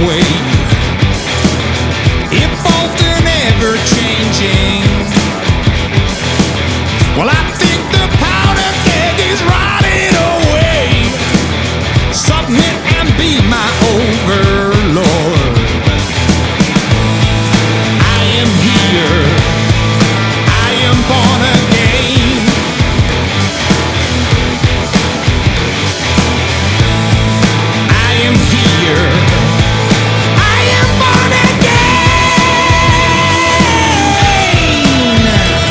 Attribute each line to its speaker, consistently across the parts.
Speaker 1: way, evolved and ever changing. Well, I think the powder keg is rotting away. Submit and be my overlord. I am here, I am born again. I am here, I am born again.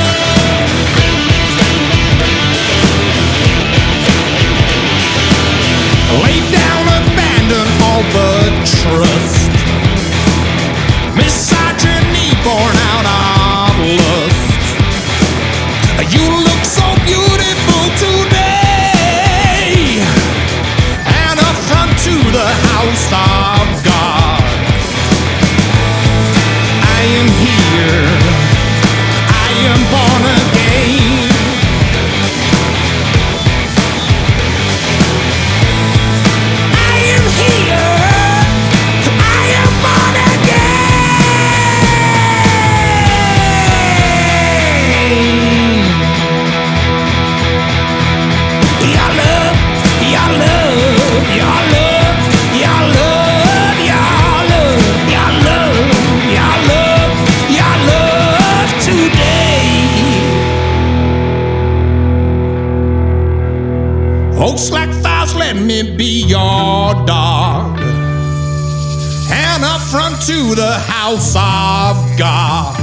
Speaker 1: Lay down, abandon all but trust. Misogyny born out of lust. You look so beautiful today, an affront to the house of God. I am here, I am born again. I am here, I am born again. Your love, your love, your love, your love, your love, your love, your love, your love today. Folks like Faust, let me be your dog, an affront to the house of God.